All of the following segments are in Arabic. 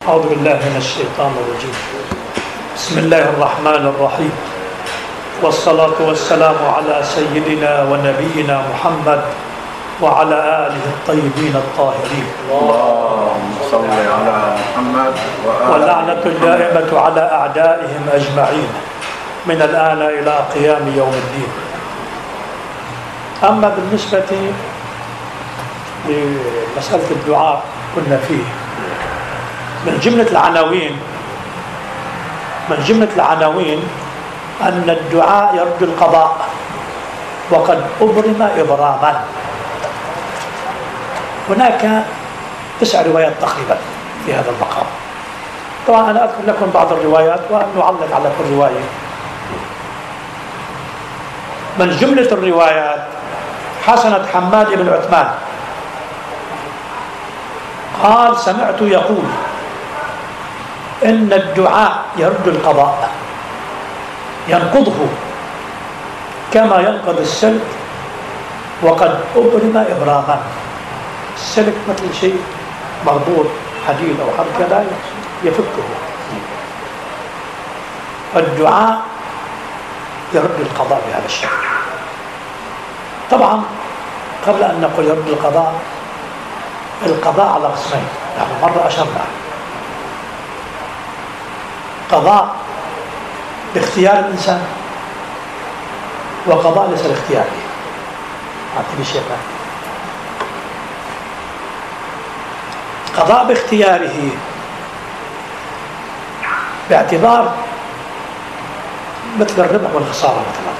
أعوذ بالله من الشيطان الرجيم. بسم الله الرحمن الرحيم، والصلاة والسلام على سيدنا ونبينا محمد وعلى آله الطيبين الطاهرين. اللهم صل على محمد واللعنة الدائمة على أعدائهم أجمعين من الآن إلى قيام يوم الدين. أما بالنسبة لمسألة الدعاء كنا فيه من جملة العناوين أن الدعاء يرد القضاء وقد أبرم إبراما. هناك 9 روايات تقريبا في هذا المقام. طبعا أنا أذكر لكم بعض الروايات ونعلق على كل رواية. من جملة الروايات حسنة حماد بن عثمان قال: سمعت يقول إن الدعاء يرد القضاء، ينقضه كما ينقض السلك وقد أبرم إبراما. السلك مثل شيء مربوط حديد أو حركة لا يفكه. الدعاء يرد القضاء بهذا الشكل. طبعا قبل أن نقول يرد القضاء على قسمين، نحن مرة أشرنا قضاء باختيار الإنسان وقضاء ليس باختياره. أعطيني شيء قضاء باختياره باعتبار مثل الربح والخسارة. مثلا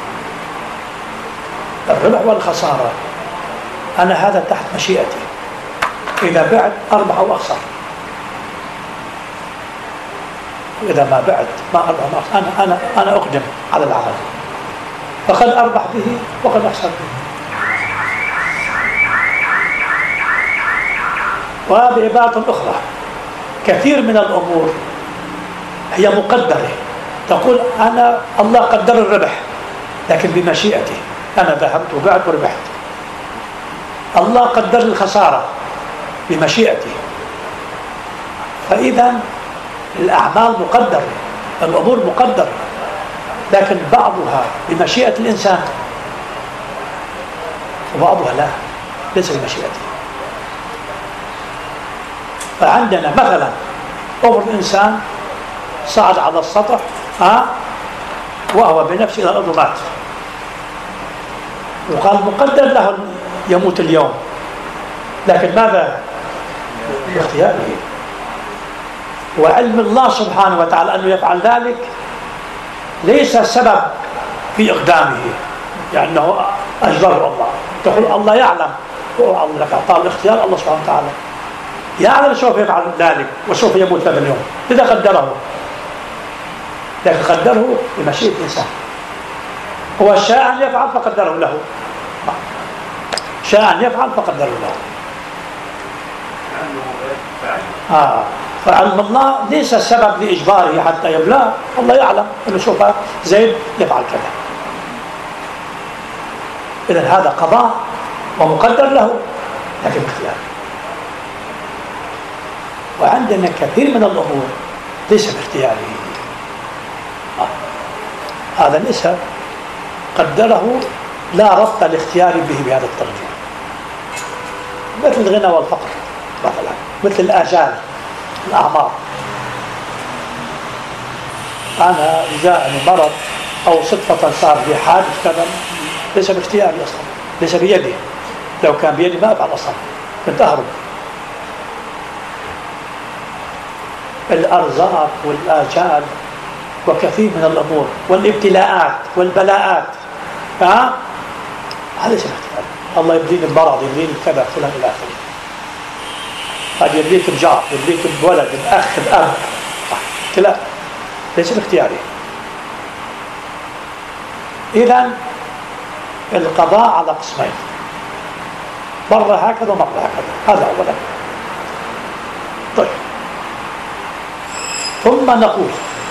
الربح والخسارة أنا هذا تحت مشيئتي، إذا بعت أربح أو أخسر، وإذا ما بعت ما أربح ما أخسر. أنا أقدم على العمل، فقد أربح به وقد أخسر به. وبعبارة أخرى كثير من الأمور هي مقدرة، تقول أنا الله قدر الربح لكن بمشيئتي، أنا ذهبت وبعت وربحت. الله قدر الخسارة بمشيئتي. فإذا الأعمال مقدرة، الأمور مقدرة، لكن بعضها بمشيئة الإنسان وبعضها لا، ليس بمشيئته. فعندنا مثلا أمر الإنسان صعد على السطح وهو بنفسه إلى الأرض مات، وقال مقدر له يموت اليوم، لكن ماذا؟ باختياره. وعلم الله سبحانه وتعالى أنه يفعل ذلك ليس سبب في إقدامه، لأنه أجبره الله. تقول الله يعلم، الله لك أعطاه الاختيار، الله سبحانه وتعالى يعلم سوف يفعل ذلك وسوف يموت هذا اليوم، إذا قدره، لكن قدره بمشيئة الإنسان. هو شاء أن يفعل فقدره له، شاء أن يفعل فقدره له. فعلم الله ليس سبب لإجباره حتى يبلغ. الله يعلم أنه سوف زيد يفعل كذا. إذن هذا قضاء ومقدر له لكن باختيار. وعندنا كثير من الأمور ليس باختياره، هذا ليس قدره، لا ربط الاختيار به بهذا الترجيح. مثل الغنى والفقر مثلا، مثل الآجال، الأعمار. أنا جاءني مرض أو صدفة صار لي حادث كذا، ليس باختياري أصلا، ليس بيدي. لو كان بيدي ما أفعل أصلا، كنت أهرب. الأرزاق والآجال وكثير من الأمور والابتلاءات والبلاءات، هذا ليس باختياري. الله يبديني بمرض، يبديني كذا فلان إلى آخره. قد يبديك بجار، يبديك بولد، بأخ، بأب، كلا ليس باختياري. إذن القضاء على قسمين، مرة هكذا ومرة هكذا. هذا أولا. طيب، ثم نقول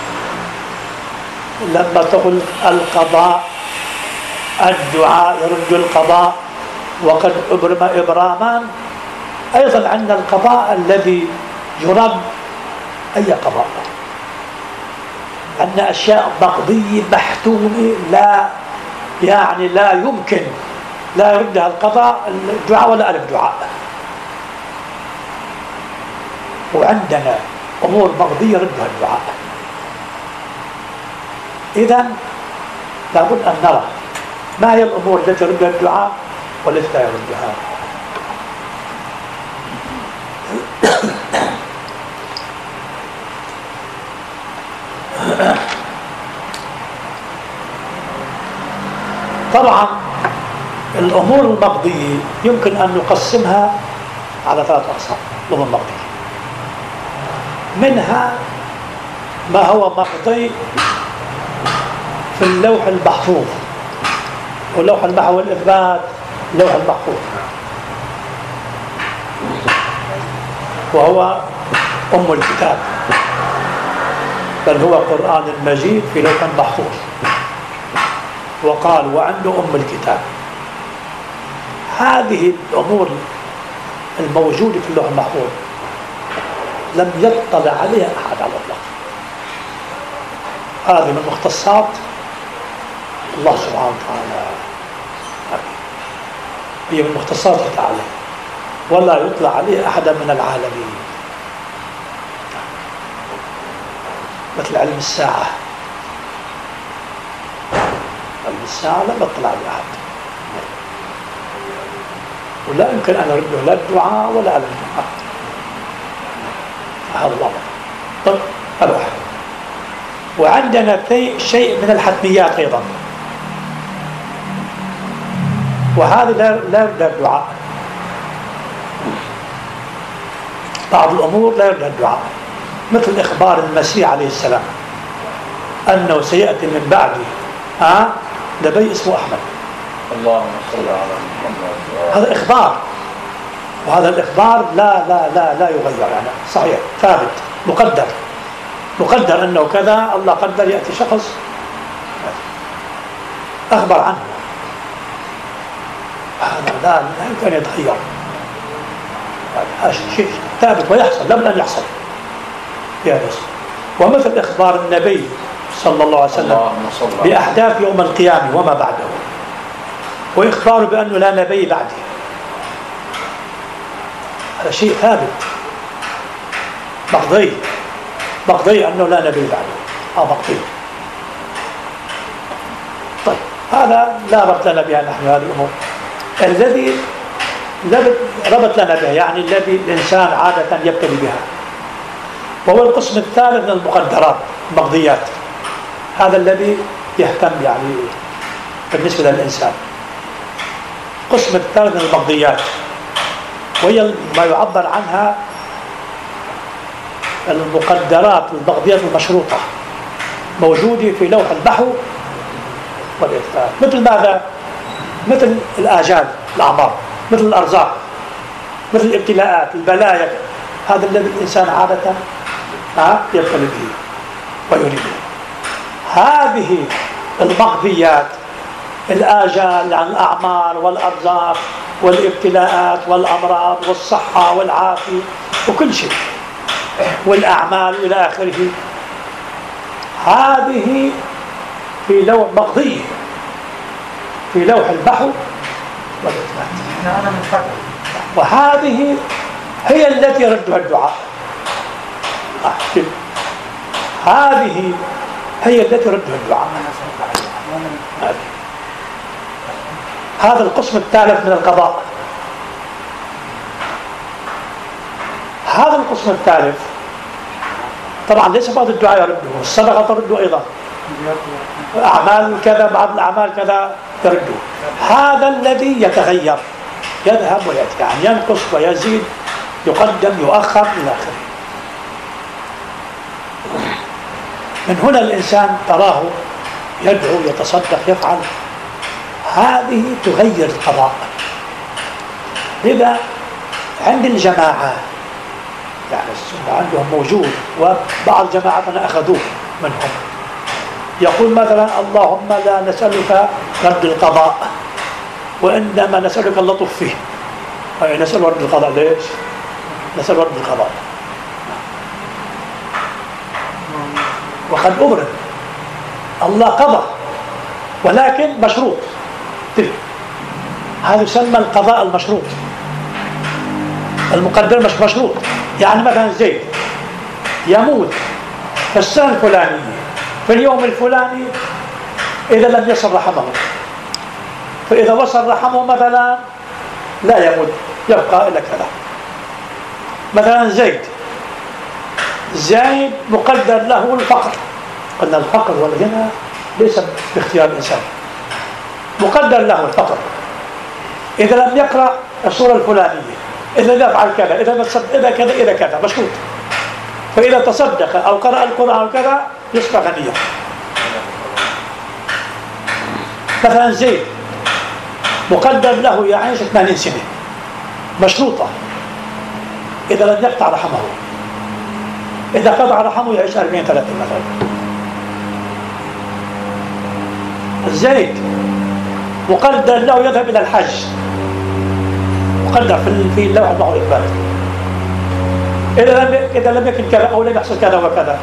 لما تقول القضاء الدعاء يرد القضاء وقد أبرم إبرامان، أيضا عندنا القضاء الذي يرد أي قضاء، أن أشياء مقضية محتومة لا يعني لا يمكن لا يردها القضاء الدعاء ولا ألف دعاء. وعندنا أمور مقضية ردها الدعاء. إذن لابد أن نرى ما هي الأمور التي يردها الدعاء والتي لا يردها. طبعا الأمور المقضية يمكن أن نقسمها على 3 أقسام. الأمور المقضية منها ما هو مقضي في اللوح المحفوظ، واللوح المحفوظ والإثبات اللوح المحفوظ، وهو أم الكتاب، بل هو قرآن مجيد في لوح محفوظ. وقال وعنده أم الكتاب. هذه الأمور الموجودة في اللوح المحفوظ لم يطلع عليها أحد على الإطلاق. هذه من مختصات الله سبحانه وتعالى، هي من مختصاته تعالى، ولا يطلع عليها أحد من العالمين، مثل علم الساعة. علم الساعة لم يطلع عليه أحد، ولا يمكن أن أرده لا الدعاء ولا على الدعاء. هذا الأمر. طيب أروح. وعندنا شيء من الحتميات أيضا، وهذا لا يرد الدعاء. بعض الأمور لا يرد الدعاء، مثل إخبار المسيح عليه السلام أنه سيأتي من بعده نبي اسمه أحمد. اللهم صل على محمد. هذا إخبار، وهذا الإخبار لا يغير، يعني صحيح ثابت مقدر أنه كذا، الله قدر يأتي شخص أخبر عنه، هذا لا يمكن أن يتغير، هذا شيء ثابت ويحصل لابد أن يحصل يا رسول. ومثل إخبار النبي صلى الله عليه وسلم بأحداث يوم القيامة وما بعده، وإخباره بأنه لا نبي بعده، هذا شيء ثابت مقضي أنه لا نبي بعده، مقضي. طيب هذا لا ربط لنا بها نحن هذه الأمور. الذي ربط لنا بها يعني الذي الإنسان عادة يبتلي بها، وهو القسم الثالث من المقدرات المقضيات. هذا الذي يهتم يعني بالنسبة للإنسان. القسم الثالث من المقضيات، وهي ما يعبر عنها المقدرات المقضيات المشروطة، موجودة في لوح البحو والإثبات. مثل ماذا؟ مثل الآجال، الأعمار، مثل الأرزاق، مثل الابتلاءات، البلايا. هذا الذي الإنسان عادة يبتلي به ويريده. هذه المقضيات، الآجال عن الأعمار والأرزاق والابتلاءات والأمراض والصحة والعافية وكل شيء والأعمال إلى آخره، هذه في لوح مقضية في لوح البحر والإثبات، وهذه هي التي ردها الدعاء. هذه هي التي ردها الدعاء. هذا القسم الثالث من القضاء. هذا القسم الثالث طبعا ليس بعض الدعاء يرده، الصدقة ترده أيضا، أعمال كذا، بعض الأعمال كذا ترده. هذا الذي يتغير، يذهب ويأتي، يعني ينقص ويزيد، يقدم يؤخر إلى آخره. من هنا الإنسان تراه يدعو يتصدق يفعل، هذه تغير القضاء. لذا عند الجماعة يعني السنة عندهم موجود، وبعض جماعتنا أخذوه منهم، يقول مثلا اللهم لا نسألك رد القضاء وإنما نسألك اللطف فيه. نسأل رد القضاء ليش؟ نسأل رد القضاء وقد أبرم. الله قضى ولكن مشروط. هذا يسمى القضاء المشروط. المقدر مش مشروط. يعني مثلا زيد يموت في السنة الفلانية في اليوم الفلاني إذا لم يصل رحمه، فإذا وصل رحمه مثلا لا يموت، يبقى إلا كذا. مثلا زيد مقدر له الفقر، قلنا الفقر والغنى ليس باختيار الإنسان، مقدر له الفقر. إذا لم يقرأ السورة الفلانية، إذا لم يفعل كذا، إذا كذا مشروط. فإذا تصدق أو قرأ القرآن أو كذا يصبح غنيا. مثلا زيد مقدر له يعيش 80 سنة مشروطة، إذا لم يقطع رحمه. إذا قطع رحمه يعيش 40 30 مثلا. زيد مقدر له يذهب إلى الحج، مقدر في اللوح المحفوظ إقبال. إذا لم يكن كذا أو لم يحصل كذا وكذا،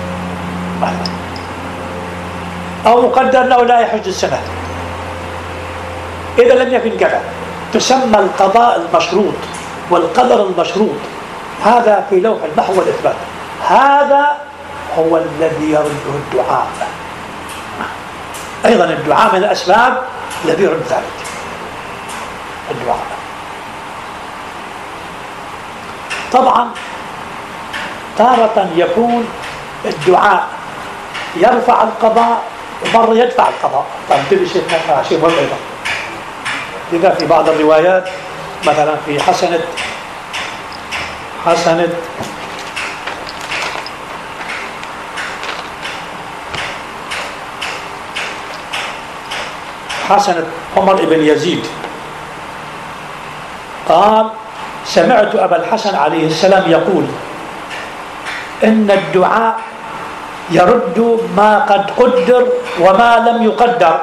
أو مقدر له لا يحج السنة إذا لم يكن كذا. تسمى القضاء المشروط والقدر المشروط. هذا في لوح المحو والإثبات. هذا هو الذي يرده الدعاء. أيضا الدعاء من الأسباب الذي يرد ذلك. الدعاء طبعا تارة يكون الدعاء يرفع القضاء ومرة يدفع القضاء. طبعا تبي شيء مهم أيضا. لذا في بعض الروايات مثلا في حسنة عمر بن يزيد قال: سمعت أبا الحسن عليه السلام يقول إن الدعاء يرد ما قد قدر وما لم يقدر.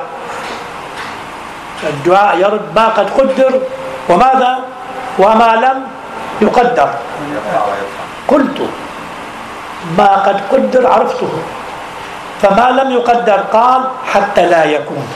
الدعاء يرد ما قد قدر وماذا وما لم يقدر. قلت: ما قد قدر عرفته، فما لم يقدر قال: حتى لا يكون.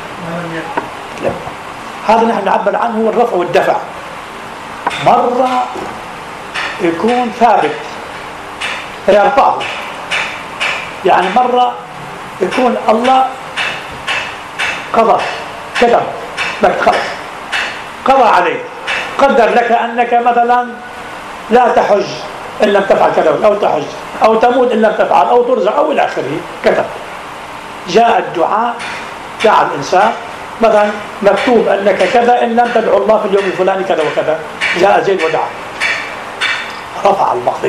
هذا نحن نعبر عنه الرفع والدفع. مرة يكون ثابت فيرفعه، يعني مرة يكون الله قضى كتب لك خلص قضى عليك، قدر لك أنك مثلا لا تحج إن لم تفعل كذا، أو تحج أو تموت إن لم تفعل، أو ترزق أو إلى آخره. كتب. جاء الدعاء، جاء الإنسان مثلا مكتوب أنك كذا إن لم تدعو الله في اليوم الفلاني كذا وكذا. جاء زيد ودعا، رفع المقضي،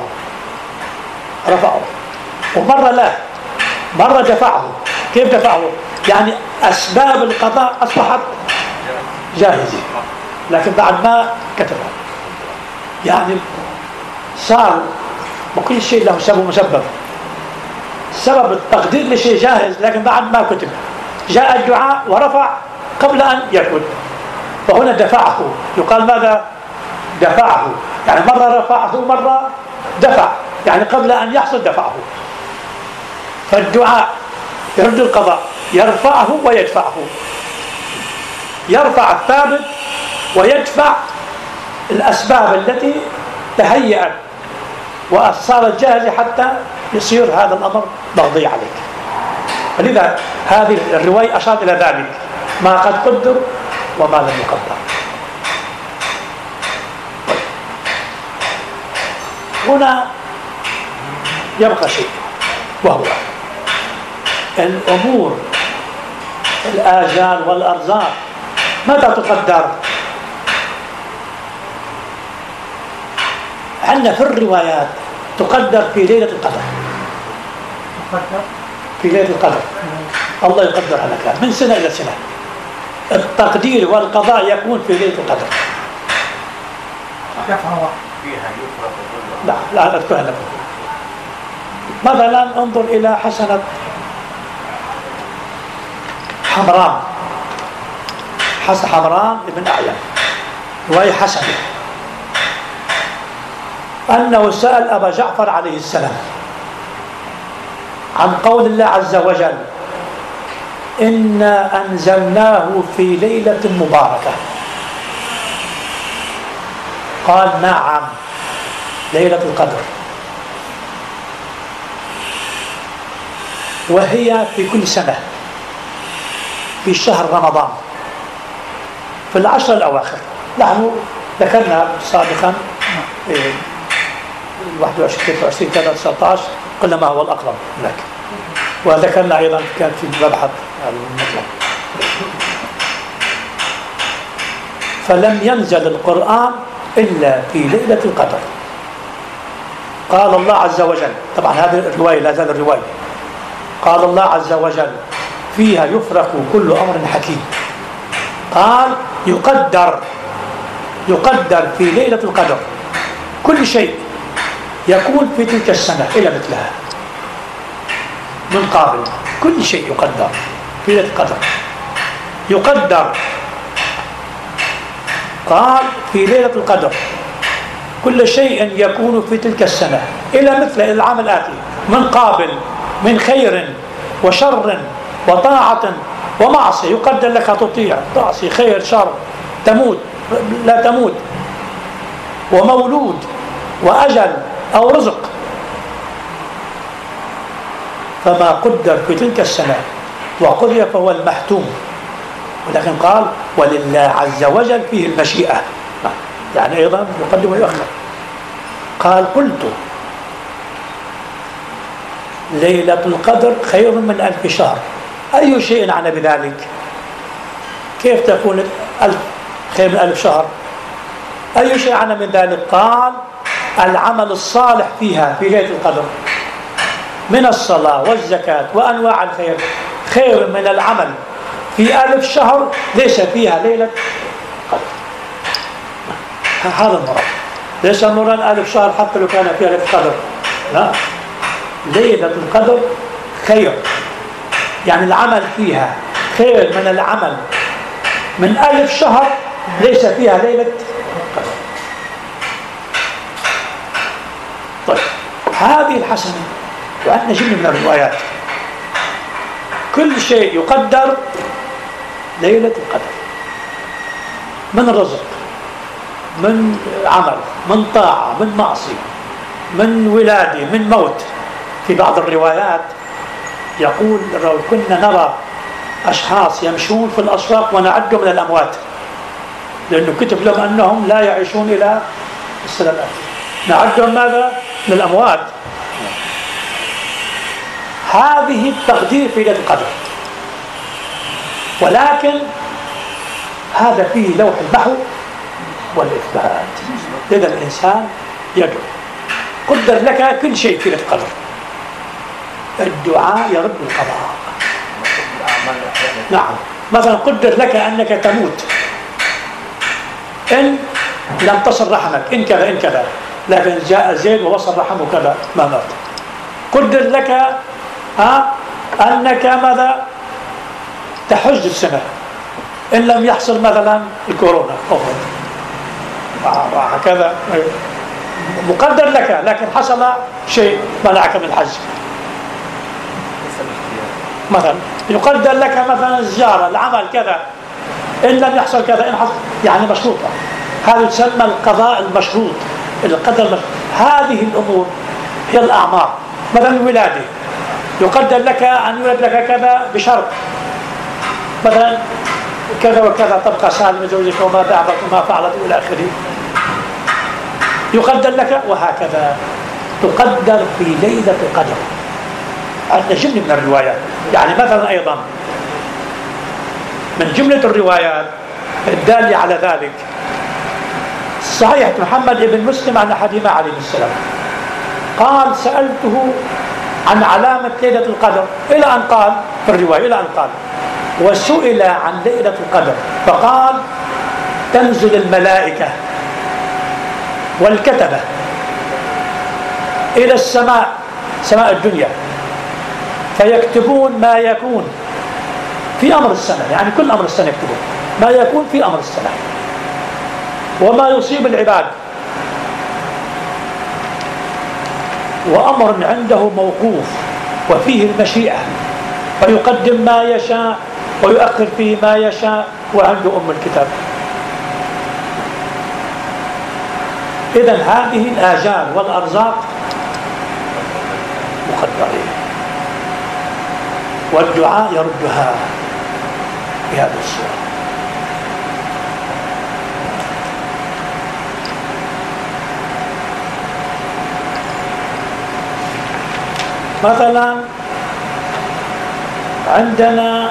رفعه. ومرة لا، مرة دفعه. كيف دفعه؟ يعني أسباب القضاء أصبحت جاهزة لكن بعد ما كتبها. يعني صار وكل شيء له سبب ومسبب. سبب التقدير لشيء جاهز لكن بعد ما كتب. جاء الدعاء ورفع قبل أن يكتب، فهنا دفعه. يقال ماذا؟ دفعه. يعني مرة رفعه مرة دفع، يعني قبل أن يحصل دفعه. فالدعاء يرد القضاء، يرفعه ويدفعه. يرفع الثابت ويدفع الأسباب التي تهيأت وصارت جاهزة حتى يصير هذا الأمر مقضي عليك. فلذا هذه الرواية أشار إلى ذلك، ما قد قدر وما لم يقدر. هنا يبقى شيء، وهو الأمور الآجال والأرزاق متى تقدر؟ عندنا في الروايات تقدر في ليلة القدر. في ليلة القدر الله يقدر على كلام من سنة إلى سنة. التقدير والقضاء يكون في ليلة القدر. لا أذكرها لكم. مثلا انظر إلى حسنة حمران بن أعين، وهي حسنة أنه سأل أبا جعفر عليه السلام عن قول الله عز وجل: إنا أنزلناه في ليلة مباركة. قال: نعم، ليلة القدر، وهي في كل سنة في شهر رمضان في العشر الأواخر. نحن ذكرنا سابقا 21 23 19 قلنا ما هو الأقرب هناك، وذكرنا أيضا كان في المبحث المطلق. فلم ينزل القرآن إلا في ليلة القدر. قال الله عز وجل، طبعا هذه الرواية لا زال الرواية، قال الله عز وجل: فيها يفرق كل أمر حكيم. قال: يقدر في ليلة القدر كل شيء يكون في تلك السنة إلى مثلها من قابل. كل شيء يقدر في ليلة القدر. يقدر، قال في ليلة القدر كل شيء يكون في تلك السنة إلى مثل العام الآتي من قابل، من خير وشر وطاعة ومعصية. يقدر لك تطيع، تعصي، خير، شر، تموت، لا تموت، ومولود، وأجل أو رزق. فما قدر في تلك السنة وقضي فهو المحتوم. ولكن قال: ولله عز وجل فيه المشيئة، يعني أيضا يقدم ويؤخر. قال: قلت: ليلة القدر خير من 1000 شهر. أي شيء عنا بذلك؟ كيف تكون خير من 1000 شهر؟ أي شيء عنا من ذلك؟ قال: العمل الصالح فيها في ليلة القدر من الصلاة والزكاة وأنواع الخير خير من العمل في 1000 شهر ليس فيها ليلة قدر. هذا المراد. ليس المراد 1000 شهر حتى لو كان فيها ليلة قدر، لا، ليلة القدر خير، يعني العمل فيها خير من العمل من 1000 شهر ليس فيها ليلة قدر. طيب، هذه الحسنة وعندنا جملة من الروايات كل شيء يقدر ليلة القدر، من رزق، من عمل، من طاعة، من معصية، من ولادة، من موت. في بعض الروايات يقول: لو كنا نرى أشخاص يمشون في الأسواق ونعدهم من الأموات، لأنه كتب لهم أنهم لا يعيشون إلى السنة الآتية، نعدهم ماذا؟ من الأموات. هذه التقدير في ليلة القدر، ولكن هذا فيه لوح المحو والإثبات. إذا الإنسان يدعو، قدر لك كل شيء في ليلة القدر. الدعاء يرد القضاء. نعم، مثلا قدر لك أنك تموت إن لم تصل رحمك، إن كذا إن كذا، لكن جاء زيد ووصل رحمه كذا ما مات. قدر لك أنك ماذا تحج السنة إن لم يحصل مثلا الكورونا وهكذا، مقدر لك، لكن حصل شيء منعك من الحج مثلا. يقدر لك مثلا الزيارة، العمل كذا، إن لم يحصل كذا، إن حصل، يعني مشروطة. هذا يسمى القضاء المشروط، القدر المشروط. هذه الأمور هي الأعمار. مثلا الولادة، يقدر لك أن يولد لك كذا بشرط، مثلا كذا وكذا تبقى سالم زوجك وما بعضك وما فعلت إلى آخره. يقدر لك، وهكذا تقدر في ليلة القدر. عندنا جملة من الروايات، يعني مثلا أيضا من جملة الروايات الدالة على ذلك صحيح محمد بن مسلم عن حديث عليه السلام قال: سألته عن علامة ليلة القدر إلى أن قال في الرواية إلى أن قال: وسئل عن ليلة القدر فقال: تنزل الملائكة والكتبة إلى السماء، سماء الدنيا، فيكتبون ما يكون في أمر السنة، يعني كل أمر السنة يكتبون ما يكون في أمر السنة وما يصيب العباد، وأمر عنده موقوف وفيه المشيئة، فيقدم ما يشاء ويؤخر فيه ما يشاء، وعنده الكتاب. إذن هذه الآجال والأرزاق مقدرين، والدعاء يردها بهذه الصورة. مثلا عندنا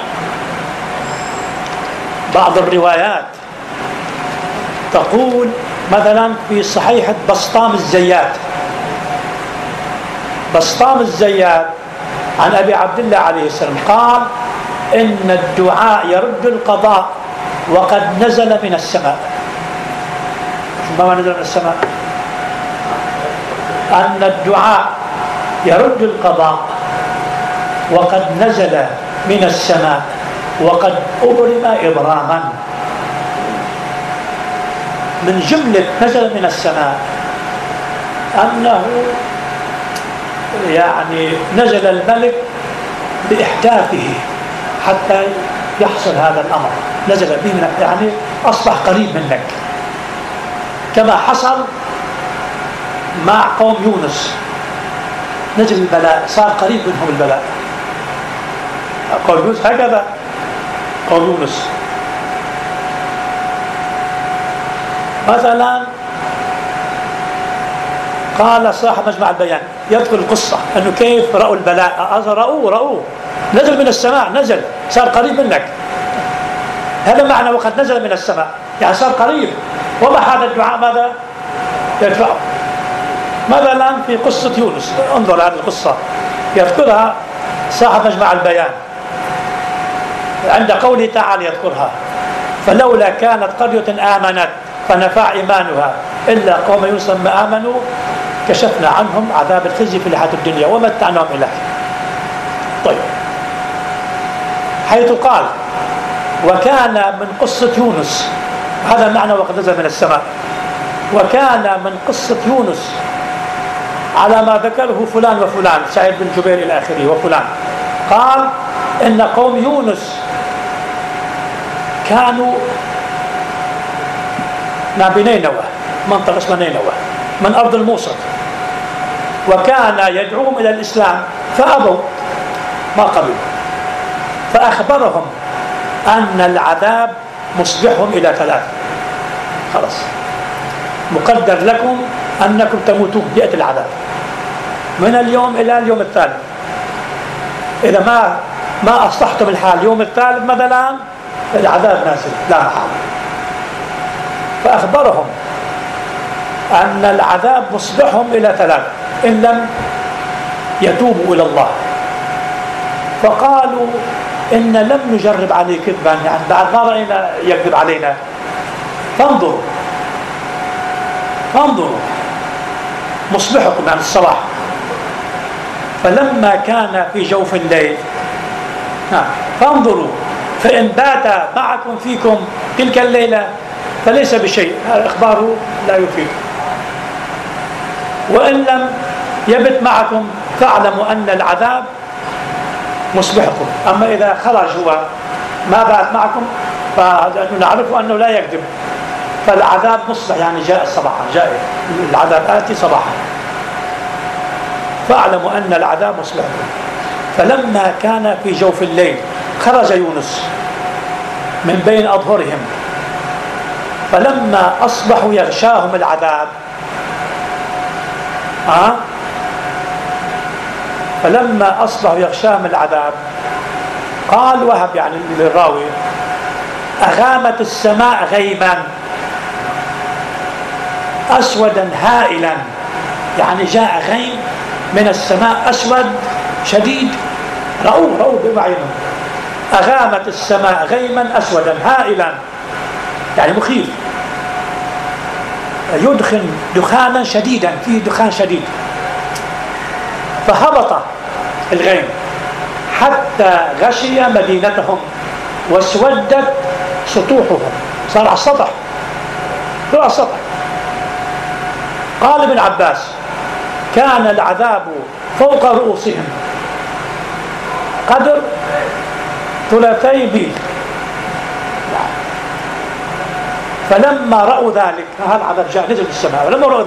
بعض الروايات تقول مثلا في صحيحة بسطام الزيات، بسطام الزيات عن أبي عبد الله عليه السلام قال إن الدعاء يرد القضاء وقد نزل من السماء. ما نزل من السماء؟ أن الدعاء يرد القضاء وقد نزل من السماء وقد أبرم إبراما. من جملة نزل من السماء أنه يعني نزل الملك بإحداثه حتى يحصل هذا الأمر، نزل به يعني أصبح قريب منك، كما حصل مع قوم يونس، نزل البلاء صار قريب منهم البلاء. قوم يونس هكذا، قوم يونس مثلا قال صاحب مجمع البيان يذكر القصة أنه كيف رأوا البلاء، رأوه نزل من السماء، نزل صار قريب منك، هذا معنى وقد نزل من السماء، يعني صار قريب. وما هذا الدعاء ماذا يدفعه؟ مثلا في قصة يونس، انظر هذه القصة يذكرها صاحب مجمع البيان عند قوله تعالى يذكرها: فلولا كانت قرية آمنت فنفع إيمانها إلا قوم يونس لما آمنوا كشفنا عنهم عذاب الخزي في الحياة الدنيا ومتعناهم إلى حين. طيب، حيث قال وكان من قصة يونس، هذا معنى وقد نزل من السماء، وكان من قصة يونس على ما ذكره فلان وفلان، سعيد بن جبير إلى آخره وفلان، قال إن قوم يونس كانوا بنينوى، منطقة اسمها نينوى من أرض الموصل، وكان يدعوهم إلى الإسلام فأبوا، ما قبلوا، فأخبرهم أن العذاب مصبحهم إلى 3، خلاص مقدر لكم أنكم تموتون، يأتي العذاب من اليوم إلى اليوم الثالث، إذا ما أصلحتم الحال اليوم الثالث مثلا العذاب نازل لا محالة. فأخبرهم أن العذاب مصبحهم إلى 3 إن لم يتوبوا إلى الله. فقالوا إن لم نجرب عليه كذبا، يعني بعد ما رأينا يكذب علينا، فانظروا مصبحكم يعني الصباح. فلما كان في جوف الليل فانظروا فإن بات معكم فيكم تلك الليلة فليس بشيء، إخباره لا يفيد، وإن لم يبت معكم فاعلموا أن العذاب مصبحكم. أما إذا خرج هو ما بات معكم فنعرف أنه لا يكذب، فالعذاب مصبح يعني جاء صباحا، جاء العذاب آتي صباحا، فاعلموا أن العذاب مصبحكم. فلما كان في جوف الليل خرج يونس من بين أظهرهم، فلما أصبحوا يغشاهم العذاب فلما أصبحوا يغشاهم العذاب قال وهب يعني للراوي: أغامت السماء غيما أسودا هائلا، يعني جاء غيم من السماء أسود شديد، رأوه بأعينهم. أغامت السماء غيما أسودا هائلا يعني مخيف، يدخن دخانا شديدا، فيه دخان شديد. فهبط الغيم حتى غشي مدينتهم واسودت سطوحهم، صار على السطح، على السطح. قال ابن عباس: كان العذاب فوق رؤوسهم قدر ثلثي بيل. فلما رأوا ذلك، هذا العذاب جاء نزل السماء،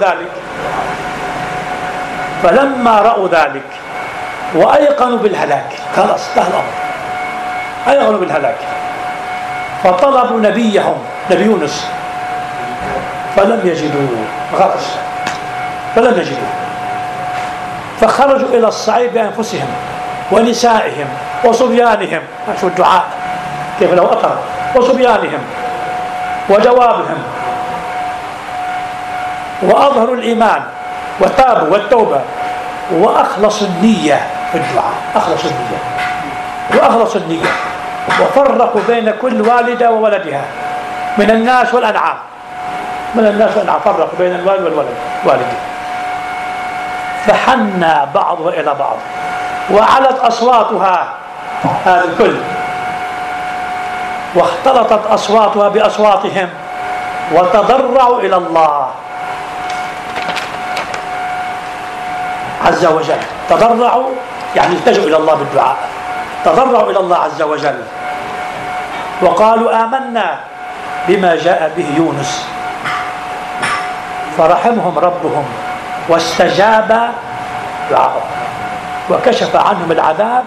فلما رأوا ذلك وأيقنوا بالهلاك، خلاص انتهى الأمر، أيقنوا بالهلاك، فطلبوا نبيهم نبي يونس فلم يجدوه، خلاص فلم يجدوه، فخرجوا إلى الصعيد بأنفسهم ونسائهم وصبيانهم. شو الدعاء كيف لو أثر، وصبيانهم وجوابهم، وأظهروا الإيمان وتابوا والتوبة وأخلصوا النية في الدعاء، وأخلصوا النية، وفرقوا بين كل والدة وولدها من الناس والأنعام، فرقوا بين الوالد والوالد، فحنى بعضها إلى بعض وعلت أصواتها هذا الكل، واختلطت أصواتها بأصواتهم وتضرعوا إلى الله عز وجل. تضرعوا يعني التجوا إلى الله بالدعاء، تضرعوا إلى الله عز وجل وقالوا آمنا بما جاء به يونس، فرحمهم ربهم واستجاب دعاءهم وكشف عنهم العذاب.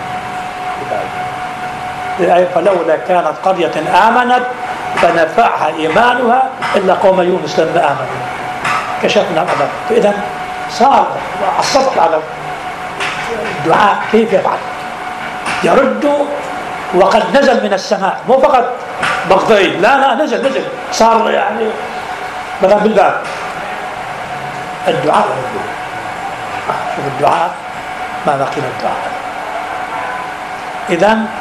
فلولا كانت قرية آمنت فنفعها إيمانها إلا قوم يونس لما آمنوا كشفنا العذاب. فإذا صار الصدق على الدعاء كيف يفعل؟ يرد وقد نزل من السماء، مو فقط بغضين، لا نزل صار يعني مثلا بالباب الدعاء يرد. شوف الدعاء ماذا قيل الدعاء. إذن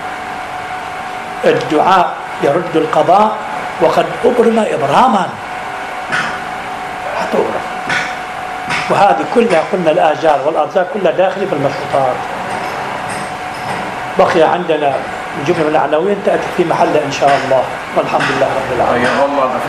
الدعاء يرد القضاء وقد أبرم إبراما حتى أبرم. وهذه كلها قلنا الآجال والأرزاق كلها داخل في المشروطات. بقي عندنا الجملة من العناوين تأتي في محلها إن شاء الله، والحمد لله رب العالمين.